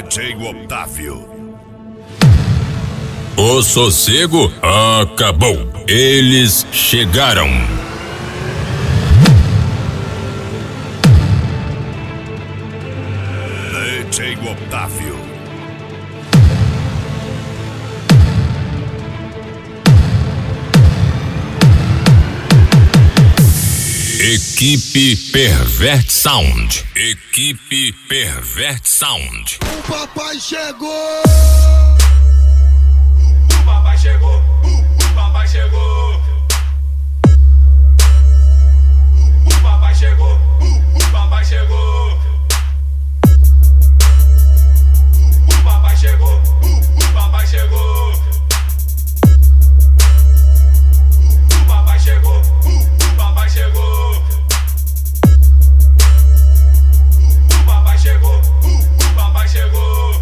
DJ Otávio. O sossego acabou. Eles chegaram. DJ Otávio. Equipe Pervert Sound. Equipe Pervert Sound. O papai chegou. O papai chegou. O papai chegou. O papai chegou. O papai chegou. O papai chegou. O papai chegou. O papai chegou. O papai chegou. O papai chegou. O papai chegou.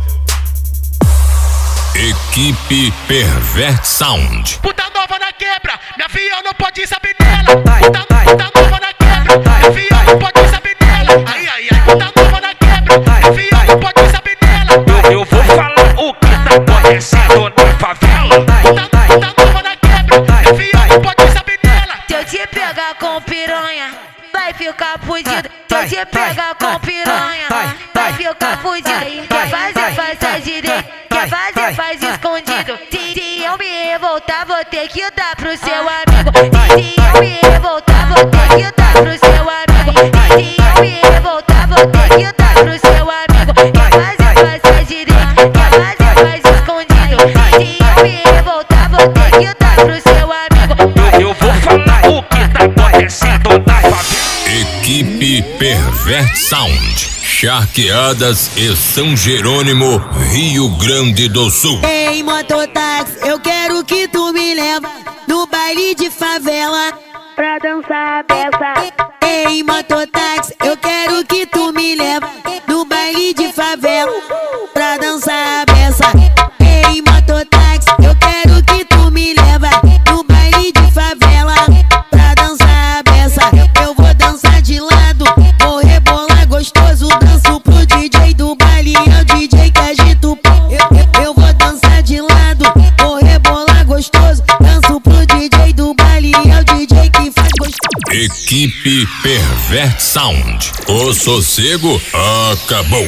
Equipe Pervert Sound. Puta nova na quebra, minha filha não pode saber dela. Puta nova na quebra, minha filha não pode saber dela. Ai, ai, ai, puta nova na quebra, minha filha não pode saber dela. Eu vou falar o que tá acontecendo na favela. Puta nova na quebra, minha filha não pode saber dela. Se eu te pegar com piranha, vai ficar fudido. Se eu te pegar com piranha, vai ficar fudido. Quer fazer, faz a direita. Quer fazer, faz escondido. Se eu me revoltar, vou ter que dar pro seu amigo. Se eu me revoltar, vou ter que dar pro seu amigo. Se eu me revoltar, vou ter que dar pro seu amigo. Quer fazer, faz a direita. Quer fazer, faz escondido. Se eu me revoltar, vou ter que dar pro seu amigo. Eu vou falar o que tá acontecendo na favela. Equipe Pervert Sound. Charqueadas e São Jerônimo, Rio Grande do Sul. Ei, mototáxi, eu quero que tu me leva no baile de favela pra dançar a peça. Ei, mototáxi, eu quero que tu me leva no baile de favela pra dançar a peça. Ei, mototáxi, eu quero que tu me leva no baile de favela pra dançar a peça. Eu vou dançar de lado, vou rebolar gostoso, danço pro DJ do baile, é o DJ que agita o pau. Eu vou dançar de lado, vou rebolar gostoso, danço pro DJ do baile, é o DJ que faz gostoso. Equipe Pervert Sound. O sossego acabou.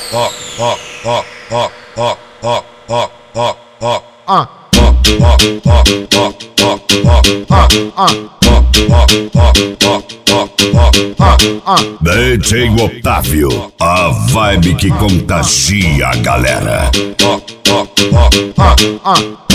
DJ Otávio, a vibe que contagia a galera.